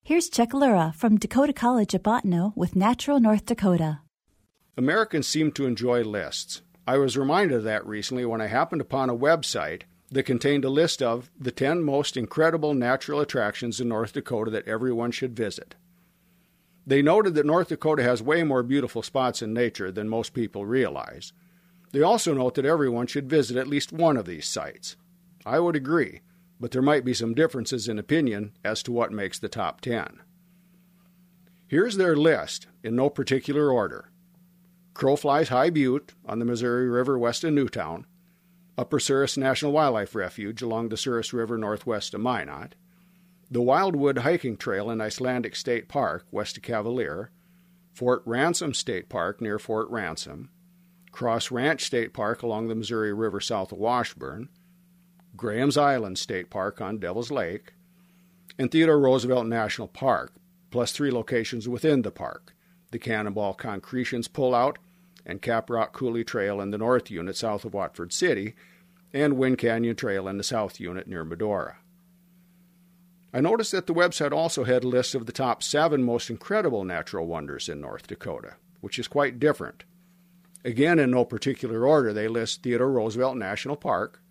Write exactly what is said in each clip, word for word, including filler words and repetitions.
Here's Chuck Lura from Dakota College at Bottineau with Natural North Dakota. Americans seem to enjoy lists. I was reminded of that recently when I happened upon a website that contained a list of the ten most incredible natural attractions in North Dakota that everyone should visit. They noted that North Dakota has way more beautiful spots in nature than most people realize. They also note that everyone should visit at least one of these sites. I would agree, but there might be some differences in opinion as to what makes the top ten. Here's their list, in no particular order. Crowflies High Butte on the Missouri River west of Newtown, Upper Souris National Wildlife Refuge along the Souris River northwest of Minot, the Wildwood Hiking Trail in Icelandic State Park west of Cavalier, Fort Ransom State Park near Fort Ransom, Cross Ranch State Park along the Missouri River south of Washburn, Graham's Island State Park on Devil's Lake, and Theodore Roosevelt National Park, plus three locations within the park, the Cannonball Concretions Pullout and Caprock Coulee Trail in the north unit south of Watford City, and Wind Canyon Trail in the south unit near Medora. I noticed that the website also had a list of the top seven most incredible natural wonders in North Dakota, which is quite different. Again, in no particular order, they list Theodore Roosevelt National Park,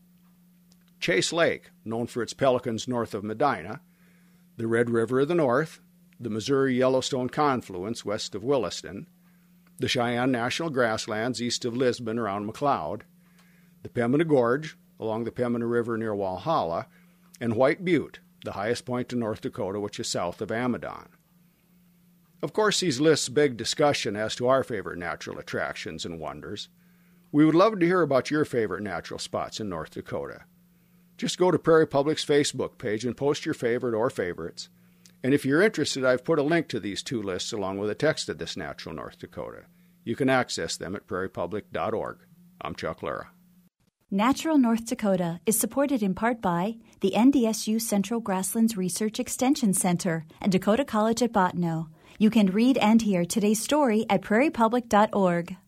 Chase Lake, known for its pelicans north of Medina, the Red River of the North, the Missouri-Yellowstone confluence west of Williston, the Cheyenne National Grasslands east of Lisbon around McLeod, the Pembina Gorge along the Pembina River near Walhalla, and White Butte, the highest point in North Dakota, which is south of Amadon. Of course, these lists beg discussion as to our favorite natural attractions and wonders. We would love to hear about your favorite natural spots in North Dakota. Just go to Prairie Public's Facebook page and post your favorite or favorites. And if you're interested, I've put a link to these two lists along with a text of This Natural North Dakota. You can access them at prairie public dot org. I'm Chuck Lura. Natural North Dakota is supported in part by the N D S U Central Grasslands Research Extension Center and Dakota College at Bottineau. You can read and hear today's story at prairie public dot org.